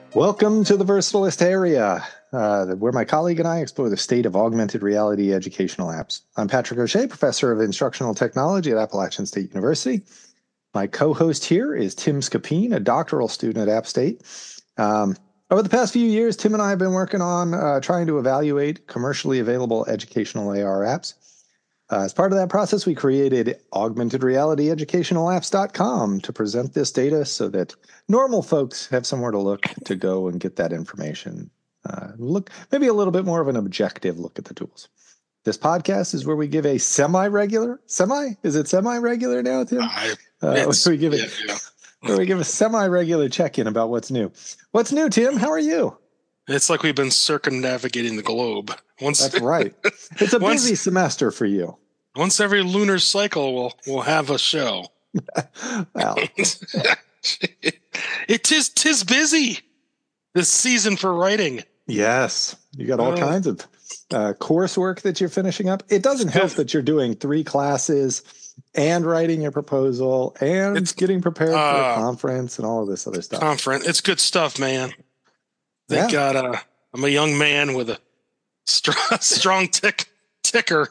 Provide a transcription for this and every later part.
Welcome to the Versatilist Area, where my colleague and I explore the state of augmented reality educational apps. I'm Patrick O'Shea, professor of instructional technology at Appalachian State University. My co-host here is Tim Scapine, a doctoral student at App State. Over the past few years, Tim and I have been working on trying to evaluate commercially available educational AR apps. As part of that process, we created augmentedrealityeducationalapps.com to present this data so that normal folks have somewhere to look to go and get that information. Look, maybe a little bit more of an objective look at the tools. This podcast is where we give a semi-regular now, Tim? We give a semi-regular check-in about what's new. What's new, Tim? How are you? It's like we've been circumnavigating the globe. That's right. It's a busy semester for you. Once every lunar cycle, we'll have a show. Well, tis busy this season for writing. Yes, you got all kinds of coursework that you're finishing up. It doesn't help that you're doing 3 classes and writing your proposal and getting prepared for a conference and all of this other stuff. It's good stuff, man. I'm a young man with a strong ticker.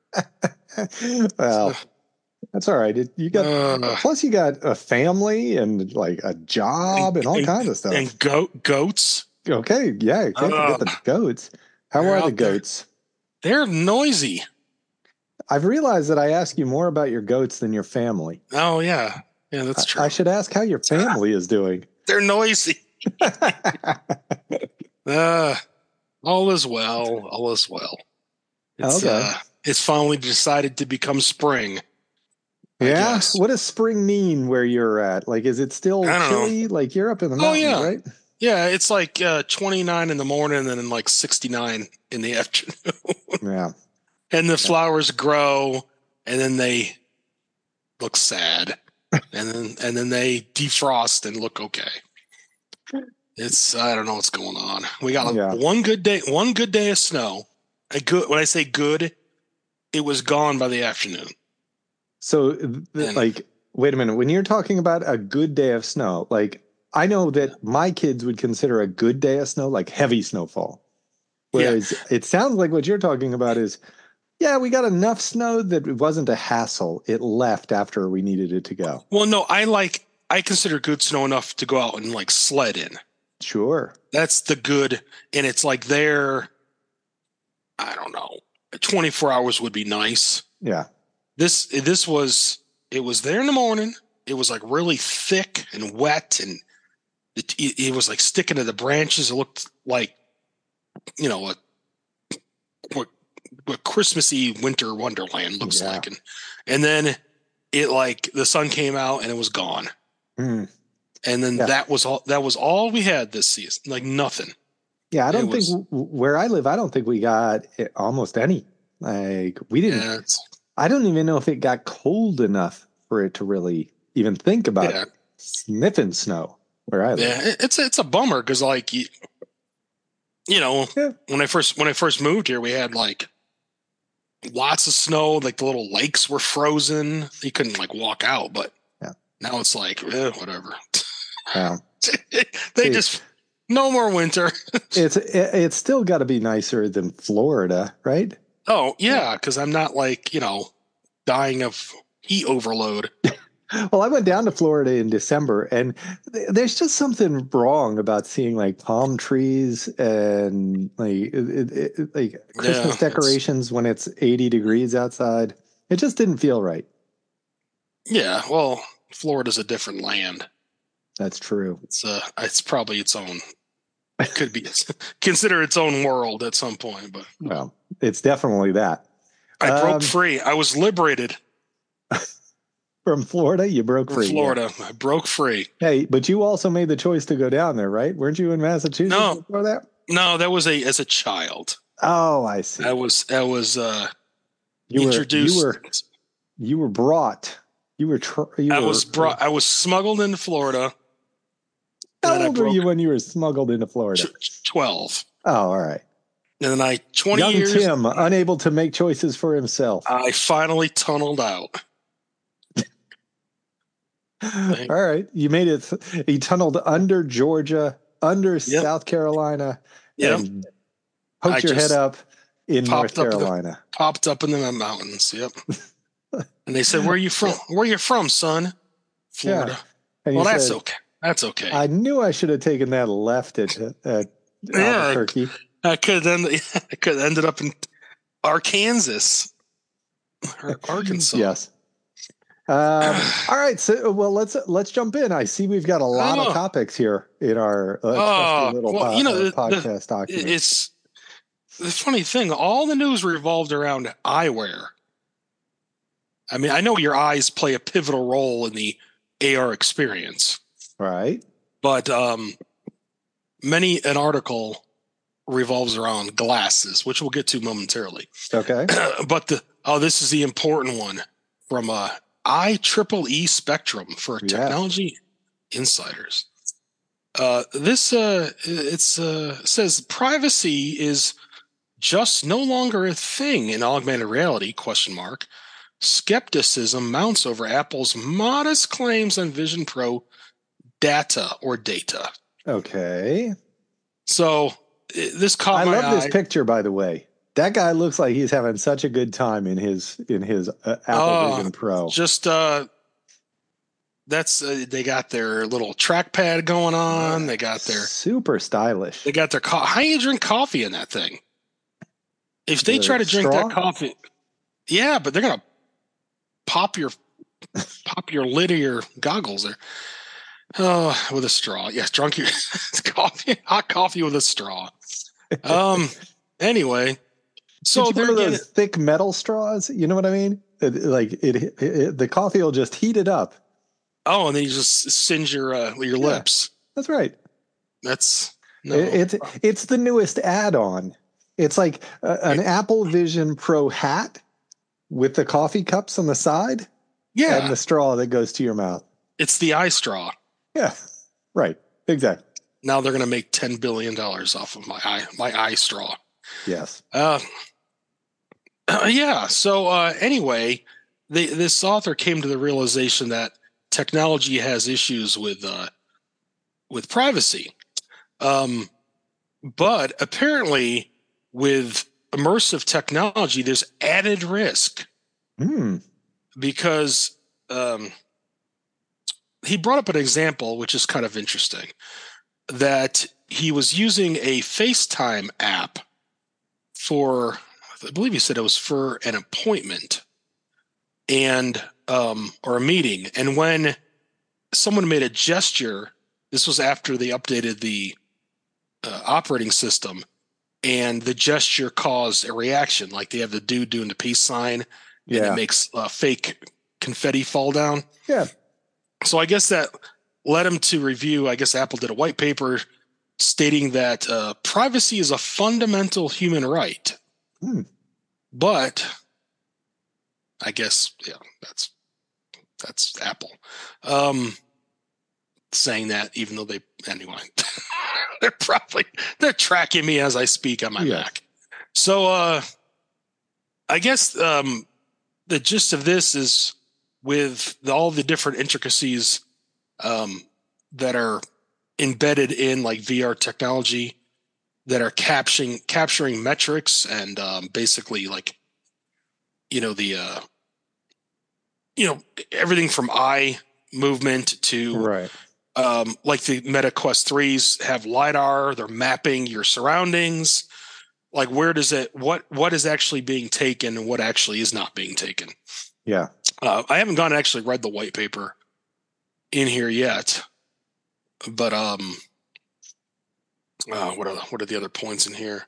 Well, that's all right. You got plus you got a family and like a job and all kinds of stuff. And goats. Okay, yeah, can't forget the goats. How are the goats? They're noisy. I've realized that I ask you more about your goats than your family. Oh yeah, that's true. I should ask how your family is doing. They're noisy. All is well. All is well. It's finally decided to become spring. Yeah. What does spring mean where you're at? Like, is it still chilly? Like you're up in the mountains, right? Yeah, it's like 29 in the morning and then like 69 in the afternoon. Yeah. And the flowers grow and then they look sad. and then they defrost and look okay. I don't know what's going on. We got one good day of snow. When I say good, it was gone by the afternoon. So, wait a minute. When you're talking about a good day of snow, like I know that my kids would consider a good day of snow like heavy snowfall. Whereas it sounds like what you're talking about is, we got enough snow that it wasn't a hassle. It left after we needed it to go. Well, no, I consider good snow enough to go out and like sled in. Sure. That's the good. And it's like there, I don't know, 24 hours would be nice. Yeah. It was there in the morning. It was like really thick and wet and it was like sticking to the branches. It looked like, what Christmassy winter wonderland looks like. And then it like the sun came out and it was gone. Mm. And then that was all we had this season. Like nothing. Yeah. I don't think where I live, I don't think we got almost any. Like we didn't, I don't even know if it got cold enough for it to really even think about sniffing snow where I live. Yeah. It's a bummer. Cause like, when I first moved here, we had like lots of snow. Like the little lakes were frozen. You couldn't like walk out, but now it's like, whatever. Yeah. No more winter. It's still got to be nicer than Florida, right? Oh yeah, because I'm not like dying of heat overload. Well, I went down to Florida in December, and there's just something wrong about seeing like palm trees and like Christmas decorations when it's 80 degrees outside. It just didn't feel right. Yeah, well, Florida's a different land. That's true. It's probably its own. It could be consider its own world at some point, but well, it's definitely that. I broke free. I was liberated from Florida. You broke free. Florida, I broke free. Hey, but you also made the choice to go down there, right? Weren't you in Massachusetts before that? No, that was as a child. Oh, I see. I was introduced. You were brought. I was smuggled into Florida. How old were you when you were smuggled into Florida? 12. Oh, all right. And then Young Tim, unable to make choices for himself. I finally tunneled out. All right. You made it. He tunneled under Georgia, under South Carolina and poked your head up in North Carolina. Popped up in the mountains. Yep. And they said, "Where are you from? Where are you from, son?" Florida. Yeah. Well, that's okay. That's okay. I knew I should have taken that left at Albuquerque. I could have ended up in Arkansas or Arkansas. Yes. All right. So, well, let's jump in. I see we've got a lot of topics here in our podcast document. It's the funny thing. All the news revolved around eyewear. I mean, I know your eyes play a pivotal role in the AR experience. Right. But an article revolves around glasses, which we'll get to momentarily. Okay. But this is the important one from IEEE Spectrum for technology insiders. This says privacy is just no longer a thing in augmented reality, ? Skepticism mounts over Apple's modest claims on Vision Pro data. Okay. So this caught my eye. I love this picture, by the way. That guy looks like he's having such a good time in his Apple Vision Pro. Just they got their little trackpad going on. They got their super stylish. They got their how do you drink coffee in that thing? If they try to drink that coffee, yeah, but they're gonna pop your lid of your goggles there. Oh, with a straw. Yes, drunk your hot coffee with a straw. Anyway, so they're one of those thick metal straws. You know what I mean? The coffee will just heat it up. Oh, and then you just singe your lips. That's right. It's the newest add-on. It's like an Apple Vision Pro hat with the coffee cups on the side. Yeah. And the straw that goes to your mouth. It's the eye straw. Yeah. Right. Exactly. Now they're going to make $10 billion off of my eye straw. Yes. Yeah. So anyway, this author came to the realization that technology has issues with privacy. But apparently with immersive technology, there's added risk. Because he brought up an example, which is kind of interesting, that he was using a FaceTime app for, I believe he said it was for an appointment and or a meeting. And when someone made a gesture, this was after they updated the operating system, and the gesture caused a reaction, like they have the dude doing the peace sign, and it makes fake confetti fall down. Yeah. So I guess that led him to review. I guess Apple did a white paper stating that privacy is a fundamental human right. But I guess, that's Apple saying that, even though anyway, they're tracking me as I speak on my Mac. So I guess the gist of this is, with all the different intricacies that are embedded in like VR technology that are capturing metrics and basically like, everything from eye movement to like the Meta Quest 3s have LiDAR, they're mapping your surroundings. Like what is actually being taken and what actually is not being taken. Yeah. I haven't gone and actually read the white paper in here yet, but what are the other points in here?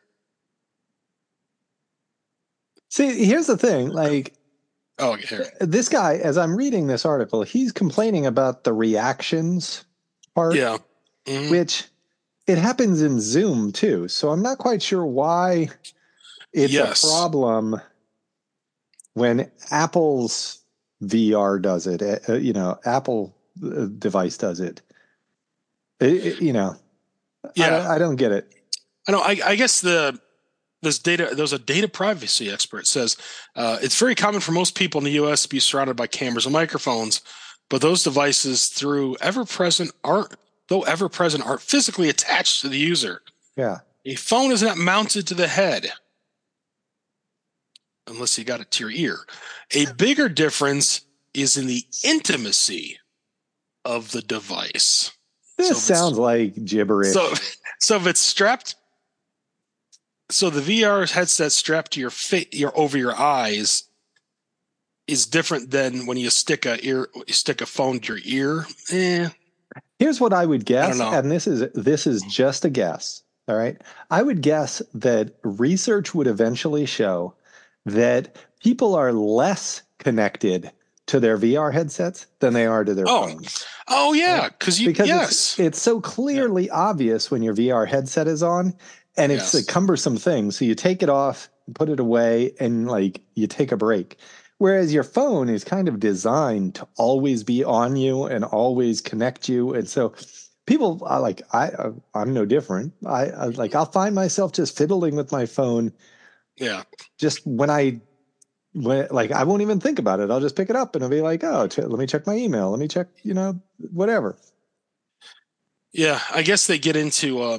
See, here's the thing. Like, here. This guy, as I'm reading this article, he's complaining about the reactions part. Yeah. Which it happens in Zoom too. So I'm not quite sure why it's a problem when Apple's VR does it. Apple device does it. I don't get it. I know. I guess there's a data privacy expert says it's very common for most people in the U.S. to be surrounded by cameras and microphones, but those devices, through ever present, aren't though ever present, aren't physically attached to the user. Yeah. A phone is not mounted to the head unless you got it to your ear. A bigger difference is in the intimacy of the device. This sounds like gibberish. So if it's strapped, so the VR headset strapped to your over your eyes is different than when you stick a phone to your ear. Here's what I would guess, I don't know. and this is just a guess. All right. I would guess that research would eventually show that people are less connected to their VR headsets than they are to their phones. Oh yeah, because it's so clearly obvious when your VR headset is on, and it's a cumbersome thing. So you take it off, put it away, and like you take a break. Whereas your phone is kind of designed to always be on you and always connect you, and so people are like, I'm no different. I'll find myself just fiddling with my phone. Yeah. Just when I won't even think about it. I'll just pick it up and I'll be like, oh, let me check my email. Let me check, whatever. Yeah, I guess they get into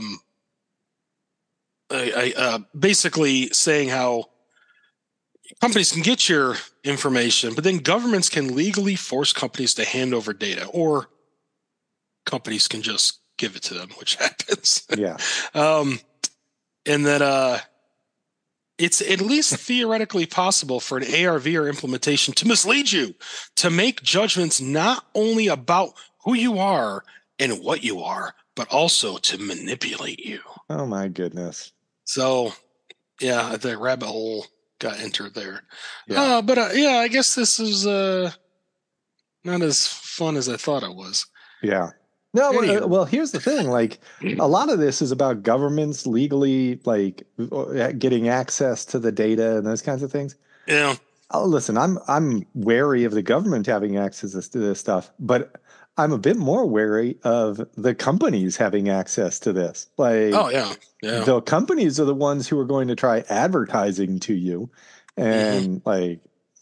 basically saying how companies can get your information, but then governments can legally force companies to hand over data, or companies can just give it to them, which happens. Yeah. And that it's at least theoretically possible for an AR/VR implementation to mislead you, to make judgments not only about who you are and what you are, but also to manipulate you. Oh my goodness. So, yeah, the rabbit hole got entered there. Yeah. But I guess this is not as fun as I thought it was. Yeah. No, well, here's the thing. Like, a lot of this is about governments legally, like, getting access to the data and those kinds of things. Yeah. Listen, I'm wary of the government having access to this stuff, but I'm a bit more wary of the companies having access to this. Like, oh yeah, the companies are the ones who are going to try advertising to you, and like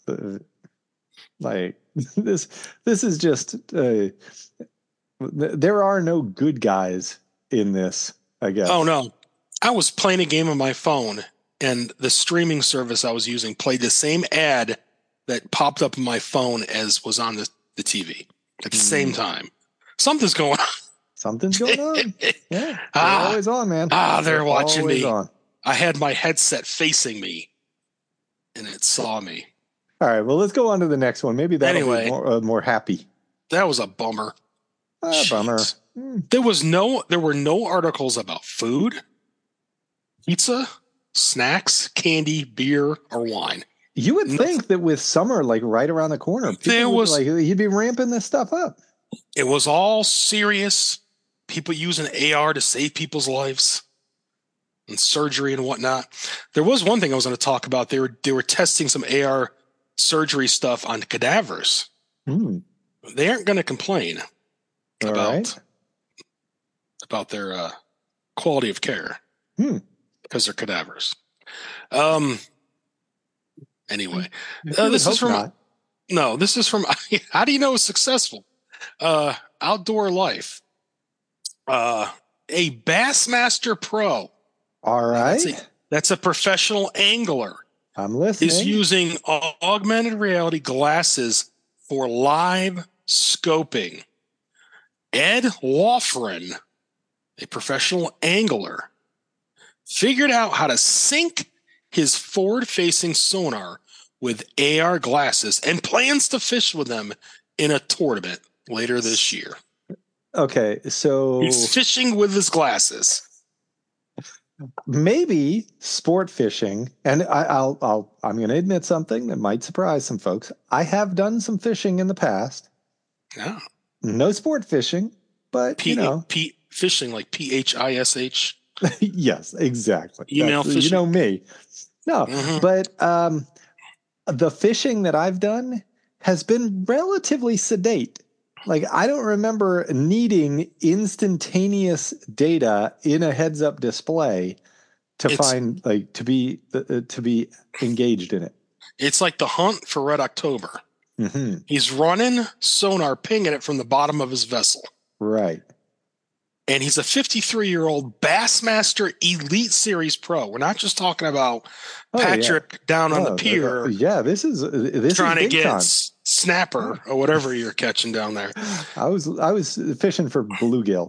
this is just. There are no good guys in this, I guess. Oh, no. I was playing a game on my phone, and the streaming service I was using played the same ad that popped up on my phone as was on the TV at the same time. Something's going on. Something's going on. Yeah. They're always on, man. They're watching me. On. I had my headset facing me, and it saw me. All right. Well, let's go on to the next one. Maybe that'll be more happy. That was a bummer. Bummer. There were no articles about food, pizza, snacks, candy, beer, or wine. You would think that with summer like right around the corner, you'd be ramping this stuff up. It was all serious. People using AR to save people's lives and surgery and whatnot. There was one thing I was going to talk about. They were testing some AR surgery stuff on cadavers. They aren't going to complain about their quality of care because they're cadavers. Anyway, this is from how do you know it's successful? Outdoor Life. A Bassmaster Pro. All right. That's a professional angler. I'm listening. Is using augmented reality glasses for live scoping. Ed Loughran, a professional angler, figured out how to sync his forward-facing sonar with AR glasses and plans to fish with them in a tournament later this year. Okay, so he's fishing with his glasses. Maybe sport fishing, and I'm going to admit something that might surprise some folks. I have done some fishing in the past. Yeah. No sport fishing, but fishing like PHISH. Yes, exactly. Email fishing. You know me. No, but the fishing that I've done has been relatively sedate. Like, I don't remember needing instantaneous data in a heads-up display to be engaged in it. It's like the hunt for Red October. Mm-hmm. He's running sonar, pinging it from the bottom of his vessel. Right. and he's a 53-year-old Bassmaster Elite Series pro. We're not just talking about Patrick down on the pier. Yeah, this is trying to big get time. Snapper or whatever you're catching down there. I was fishing for bluegill.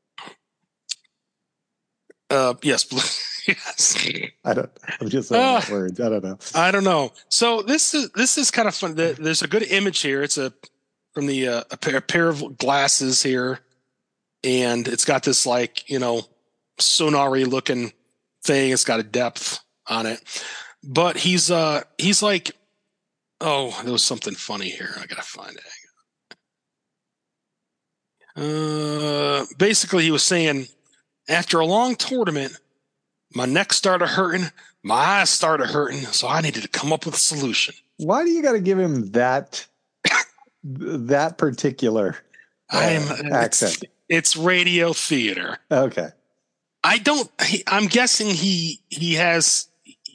Yes. Yes. I'm just saying that word. I don't know. I don't know. So this is kind of fun. There's a good image here. It's from the a pair of glasses here, and it's got this like, you know, sonar-y looking thing. It's got a depth on it, but he's like, oh, there was something funny here. I gotta find it. Basically, he was saying, after a long tournament, my neck started hurting, my eyes started hurting, so I needed to come up with a solution. Why do you got to give him that particular accent? It's radio theater. Okay. I'm guessing he has.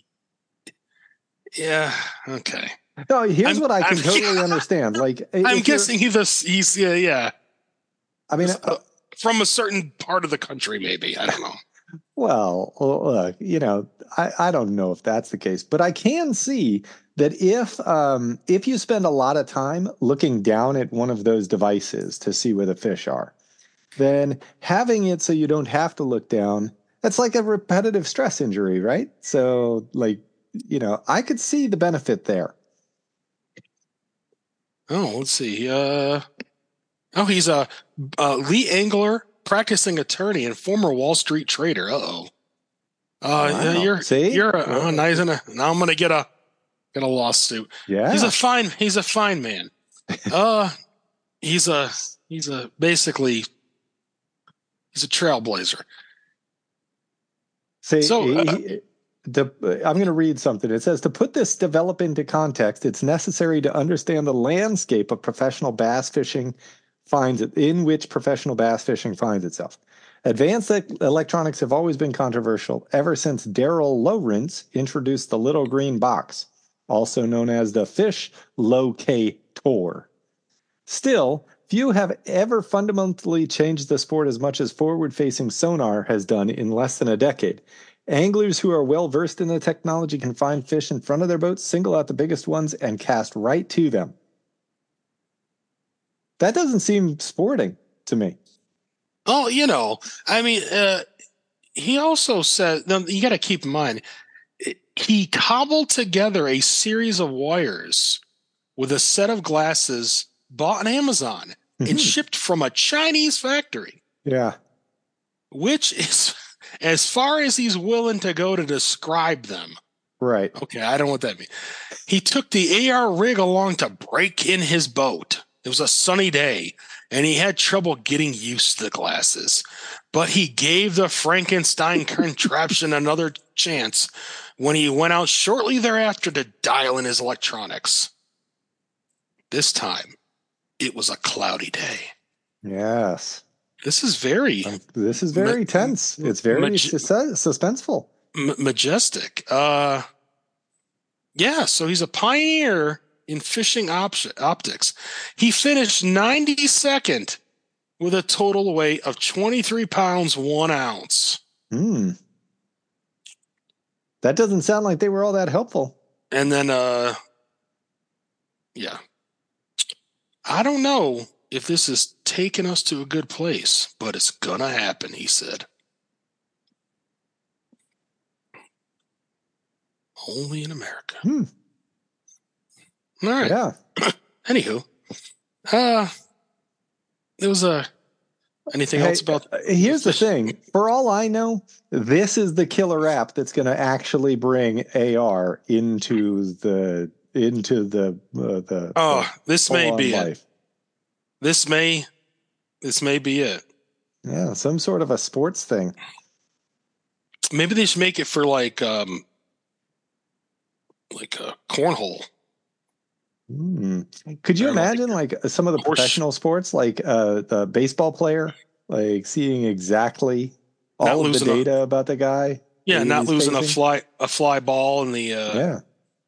Yeah. Okay. No, here's what I can totally understand. Like, I'm guessing he's yeah. I mean, from a certain part of the country, maybe. I don't know. Well, look, you know, I don't know if that's the case, but I can see that if you spend a lot of time looking down at one of those devices to see where the fish are, then having it so you don't have to look down, that's like a repetitive stress injury, right? So, like, you know, I could see the benefit there. Oh, let's see. He's a Lee Angler, practicing attorney and former Wall Street trader. Wow. You're nice. Now I'm gonna get a lawsuit. Yeah, he's a fine man. He's a trailblazer. I'm going to read something. It says, to put this development into context, it's necessary to understand the landscape of professional bass fishing in which professional bass fishing finds itself. Advanced electronics have always been controversial ever since Darrell Lowrance introduced the little green box, also known as the fish locator. Still, few have ever fundamentally changed the sport as much as forward-facing sonar has done in less than a decade. Anglers who are well-versed in the technology can find fish in front of their boats, single out the biggest ones, and cast right to them. That doesn't seem sporting to me. Oh, you know, I mean, he also said, you got to keep in mind, he cobbled together a series of wires with a set of glasses bought on Amazon and shipped from a Chinese factory. Yeah. Which is as far as he's willing to go to describe them. Right. Okay, I don't know what that means. He took the AR rig along to break in his boat. It was a sunny day, and he had trouble getting used to the glasses. But he gave the Frankenstein contraption another chance when he went out shortly thereafter to dial in his electronics. This time, it was a cloudy day. Yes. This is very tense. It's very suspenseful. Majestic. Yeah, so he's a pioneer in fishing optics. He finished 92nd with a total weight of 23 pounds, 1 ounce. That doesn't sound like they were all that helpful. And then, yeah. I don't know if this is taking us to a good place, but it's gonna happen, he said. Only in America. All right. Yeah. Anywho, there was anything else about? Here's the thing. For all I know, this is the killer app that's going to actually bring AR into the this may be life. It. This may be it. Yeah, some sort of a sports thing. Maybe they should make it for like a cornhole. Could you imagine like some of the professional sports, like the baseball player, like seeing exactly all of the data about the guy? Yeah, not losing a fly ball in the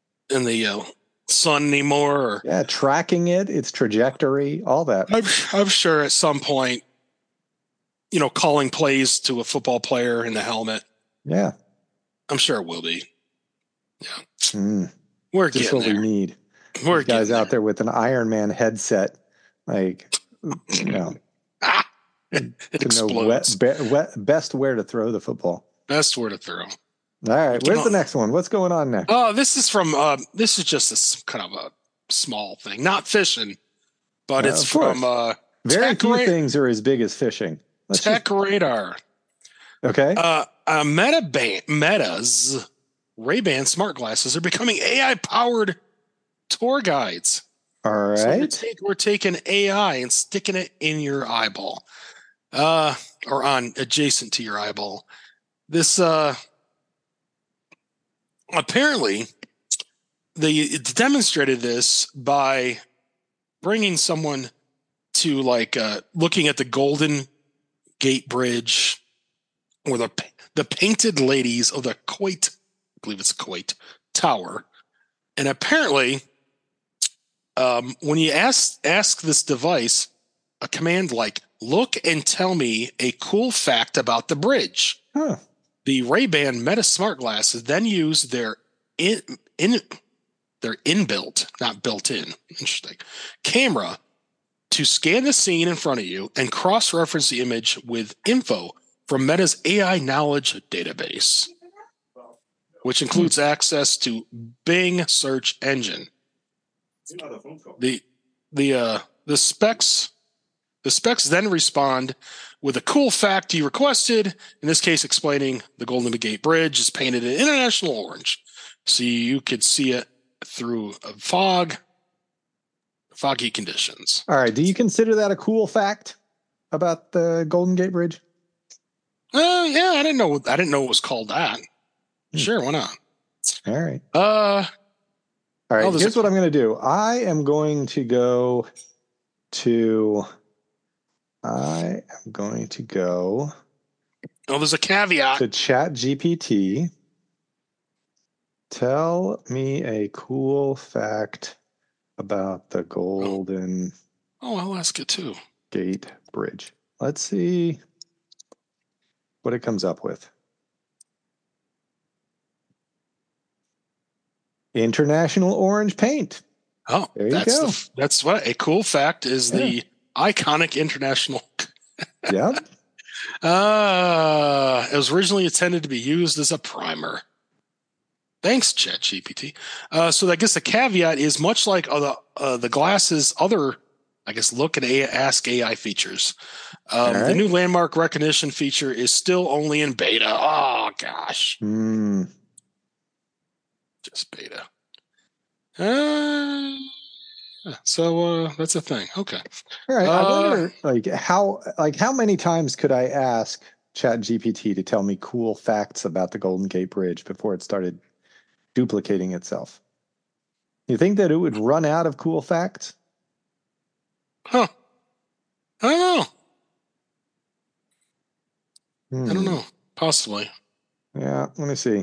sun anymore. Or, tracking its trajectory, all that. I'm sure at some point calling plays to a football player in the helmet. Yeah. I'm sure it will be. Yeah. Mm. We're Just getting what there. we need. We're These guys getting out there with an Iron Man headset, like, it to know explodes. best where to throw the football. Best where to throw. All right, where's the next one? What's going on next? Oh, this is from. This is just a kind of a small thing, not fishing, but it's from. Very few things are as big as fishing. Tech Radar. Okay. Meta's Ray-Ban smart glasses are becoming AI-powered tour guides. All right. So we're taking AI and sticking it in your eyeball, or on adjacent to your eyeball. This apparently they demonstrated this by bringing someone to looking at the Golden Gate Bridge or the painted ladies of the Kuwait, I believe it's Kuwait Tower, and apparently, when you ask this device a command like "look and tell me a cool fact about the bridge," the Ray-Ban Meta smart glasses then use their inbuilt, not built-in, interesting, camera to scan the scene in front of you and cross-reference the image with info from Meta's AI knowledge database, which includes access to Bing search engine. The specs then respond with a cool fact you requested, in this case explaining the Golden Gate Bridge is painted in international orange, so you could see it through foggy conditions. All right, do you consider that a cool fact about the Golden Gate Bridge? Yeah, I didn't know it was called that. Sure, why not? All right. All right, here's what I'm going to do. I am going to go to Oh, there's a caveat. To ChatGPT. Tell me a cool fact about the Golden I'll ask it too. Gate Bridge. Let's see what it comes up with. International orange paint. Oh, there you go. That's what a cool fact is. The iconic international. Yep. It was originally intended to be used as a primer. Thanks, ChatGPT. So I guess the caveat is much like the glasses' other, I guess, look and ask AI features. The new landmark recognition feature is still only in beta. Oh gosh. Just beta. So that's a thing. Okay. All right. I wonder, how many times could I ask ChatGPT to tell me cool facts about the Golden Gate Bridge before it started duplicating itself? You think that it would run out of cool facts? I don't know. I don't know. Possibly. Yeah. Let me see.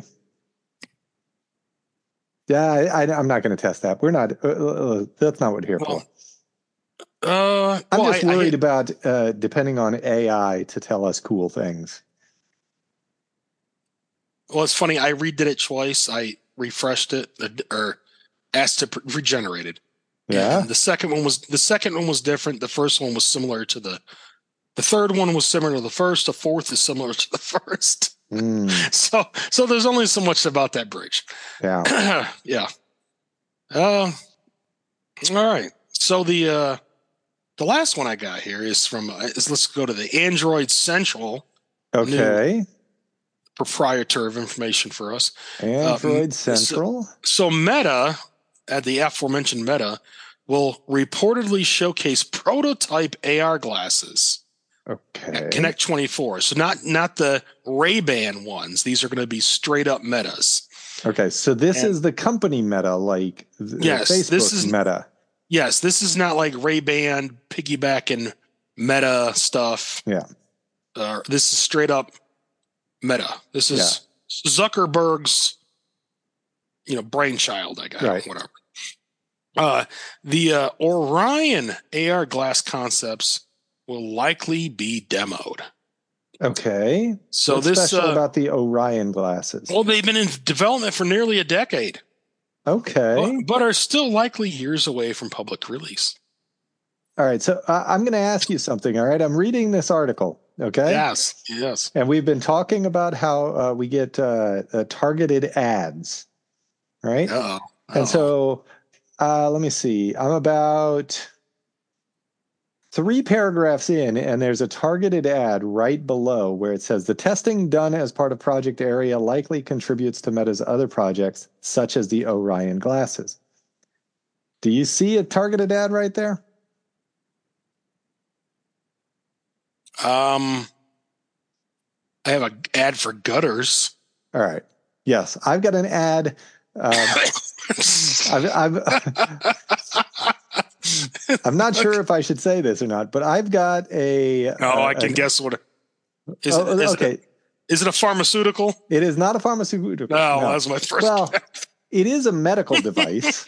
Yeah, I'm not going to test that. We're not. That's not what we're here for. I'm just worried about depending on AI to tell us cool things. Well, it's funny. I redid it twice. I refreshed it or asked it regenerated. Yeah. And the second one was different. The first one was similar to the third one was similar to the first. The fourth is similar to the first. So there's only so much about that bridge. Yeah. Yeah. All right. So the last one I got here is from let's go to the Android Central. Okay. Proprietor of information for us. Android Central. So Meta, at the aforementioned Meta, will reportedly showcase prototype AR glasses. Okay. Connect 24. So not the Ray-Ban ones. These are going to be straight up Metas. Okay, so this is the company Meta, like Facebook this is Meta. Yes, this is not like Ray-Ban piggybacking Meta stuff. Yeah. This is straight up Meta. This is Zuckerberg's, brainchild, I guess. Right. Whatever. The Orion AR glass concepts will likely be demoed. Okay. So What's this, special about the Orion glasses? well, they've been in development for nearly a decade, Okay. but are still likely years away from public release. All right. So I'm going to ask you something. All right. I'm reading this article. Okay. Yes, yes. And we've been talking about how we get targeted ads. Right. Uh-oh. And Uh-oh. so let me see. I'm about 3 paragraphs in, and there's a targeted ad right below where it says the testing done as part of Project Area likely contributes to Meta's other projects, such as the Orion glasses. Do you see a targeted ad right there? I have an ad for gutters. All right. Yes, I've got an ad. I'm not sure if I should say this or not, but I've got a. I can guess what. Okay. Is it a pharmaceutical? It is not a pharmaceutical. No, that's my first. Well, it is a medical device.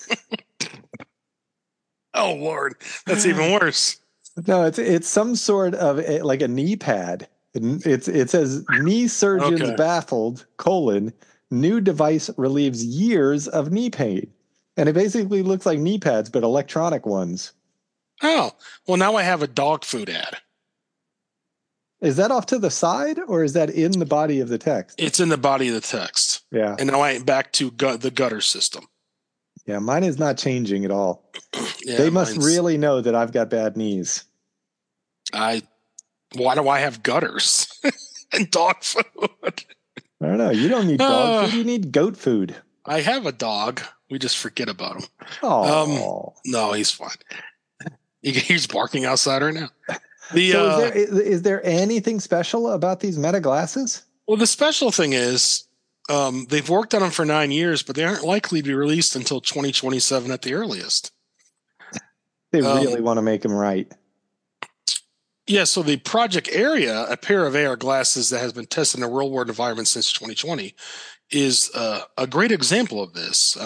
Oh Lord, that's even worse. No, it's some sort of like a knee pad. It says knee surgeons baffled, new device relieves years of knee pain. And it basically looks like knee pads, but electronic ones. Oh, well, now I have a dog food ad. Is that off to the side, or is that in the body of the text? It's in the body of the text. Yeah. And now I'm back to the gutter system. Yeah, mine is not changing at all. Yeah, they must really know that I've got bad knees. Why do I have gutters and dog food? I don't know. You don't need dog food. You need goat food. I have a dog. We just forget about him. Oh, no, he's fine. He's barking outside right now. So is there anything special about these Meta glasses? Well, the special thing is they've worked on them for 9 years, but they aren't likely to be released until 2027 at the earliest. They really want to make them right. Yeah, so the Project Area, a pair of AR glasses that has been tested in a real-world environment since 2020, is a great example of this.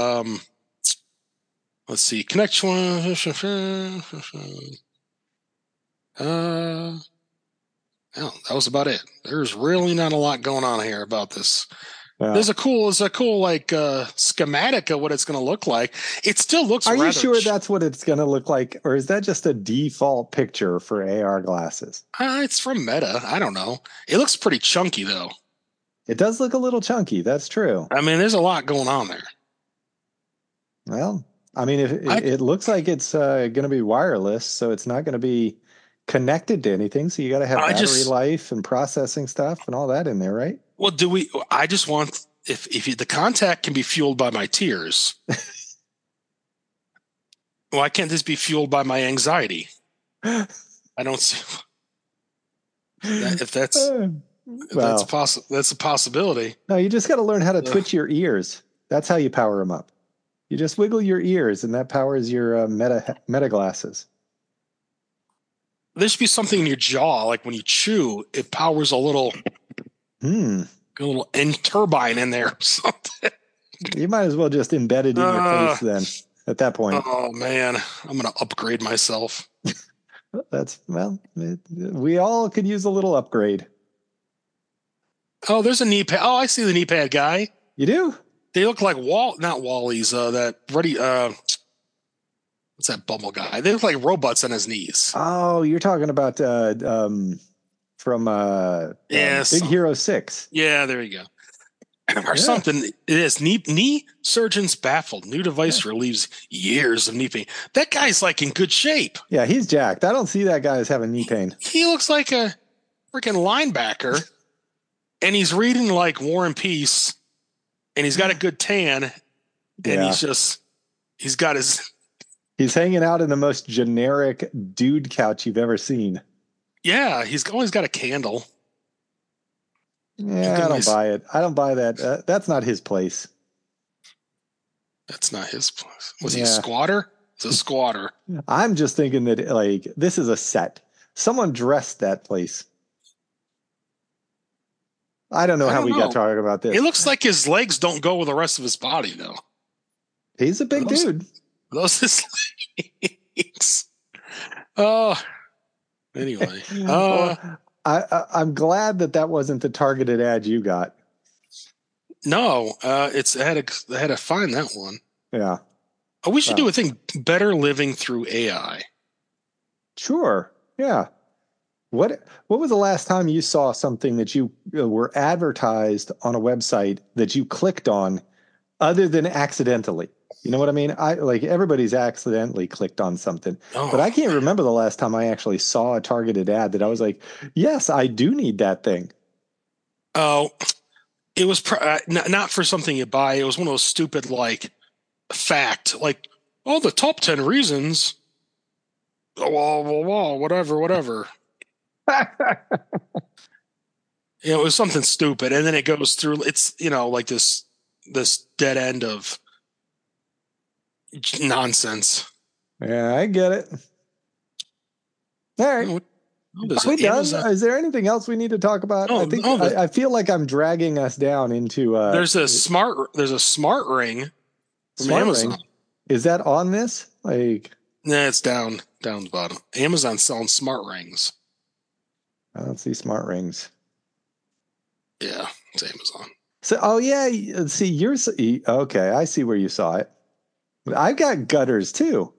Let's see. Connect one. Well, that was about it. There's really not a lot going on here about this. Wow. There's a cool like schematic of what it's going to look like. It still looks. Are you sure that's what it's going to look like, or is that just a default picture for AR glasses? It's from Meta. I don't know. It looks pretty chunky though. It does look a little chunky. That's true. I mean, there's a lot going on there. Well, I mean, it looks like it's going to be wireless, so it's not going to be connected to anything. So you got to have battery life and processing stuff and all that in there, right? Well, I just want if the contact can be fueled by my tears. Why can't this be fueled by my anxiety? I don't see if that's. That's possible. That's a possibility. No, you just got to learn how to twitch your ears. That's how you power them up. You just wiggle your ears, and that powers your Meta glasses. There should be something in your jaw, like when you chew, it powers a little end turbine in there or something. You might as well just embed it in your face then. At that point. Oh man, I'm gonna upgrade myself. We all could use a little upgrade. Oh, there's a knee pad. Oh, I see the knee pad guy. You do? They look like not Wally's. What's that Bumble guy? They look like robots on his knees. Oh, you're talking about from Big Hero 6. Yeah, there you go. Or something. It is knee surgeons baffled. New device relieves years of knee pain. That guy's like in good shape. Yeah, he's jacked. I don't see that guy as having knee pain. He looks like a freaking linebacker. And he's reading like War and Peace, and he's got a good tan, and he's hanging out in the most generic dude couch you've ever seen. Yeah, he's always got a candle. Yeah, I don't buy it. I don't buy that. That's not his place. That's not his place. Was he a squatter? He's a squatter. I'm just thinking that like this is a set. Someone dressed that place. I don't know how we got talking about this. It looks like his legs don't go with the rest of his body, though. He's a big dude. Those his legs. Oh, anyway. I'm glad that wasn't the targeted ad you got. No, I had to find that one. Yeah. Oh, we should do a thing, better living through AI. Sure. Yeah. What was the last time you saw something that you were advertised on a website that you clicked on other than accidentally? You know what I mean? Everybody's accidentally clicked on something, but I can't remember the last time I actually saw a targeted ad that I was like, yes, I do need that thing. Oh, it was not for something you buy. It was one of those stupid fact, the top 10 reasons. Whatever. It was something stupid, and then it goes through. It's this dead end of nonsense. Yeah, I get it. All right. Are we done? Is there anything else we need to talk about? I feel like I'm dragging us down into. There's a smart ring from Amazon. Ring? Is that on this? Nah, it's down the bottom. Amazon's selling smart rings. I don't see smart rings. Yeah, it's Amazon. So, see, okay. I see where you saw it. I've got gutters too.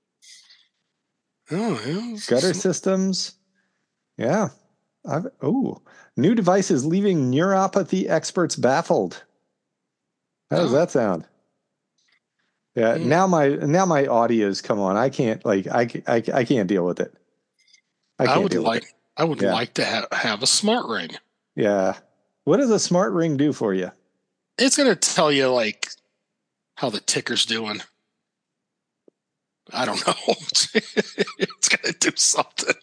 Oh, yeah. Gutter systems. Yeah. New devices leaving neuropathy experts baffled. How does that sound? Yeah. Now my audio's come on. I can't I can't deal with it. I would like to have a smart ring. Yeah. What does a smart ring do for you? It's going to tell you how the ticker's doing. I don't know. It's going to do something.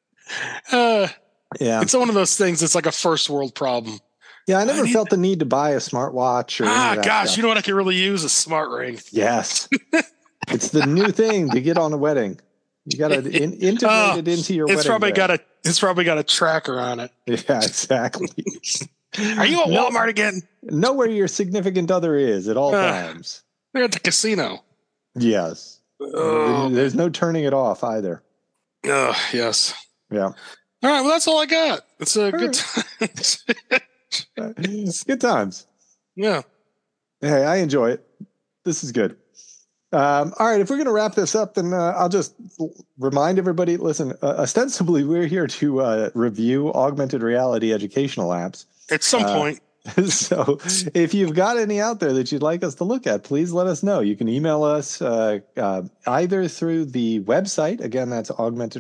Yeah. It's one of those things. It's like a first world problem. Yeah, I never felt the need to buy a smartwatch or gosh, you know what I could really use? A smart ring. Yes. It's the new thing to get on a wedding. You got to integrate it into your wedding. It's probably got a tracker on it. Yeah, exactly. Are you at Walmart again? Know where your significant other is at all times. They're at the casino. Yes. There's no turning it off either. Yes. Yeah. All right. Well, that's all I got. It's a good time. Good times. Yeah. Hey, I enjoy it. This is good. All right. If we're going to wrap this up, then I'll just remind everybody, listen, ostensibly, we're here to review augmented reality educational apps. At some point. So if you've got any out there that you'd like us to look at, please let us know. You can email us either through the website. Again, that's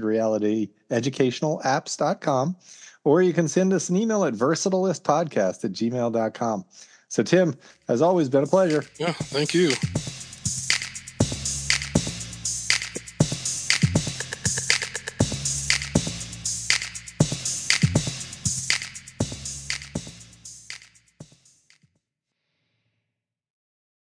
augmentedrealityeducationalapps.com. Or you can send us an email at versatilistpodcast@gmail.com. So, Tim, has always been a pleasure. Yeah, thank you.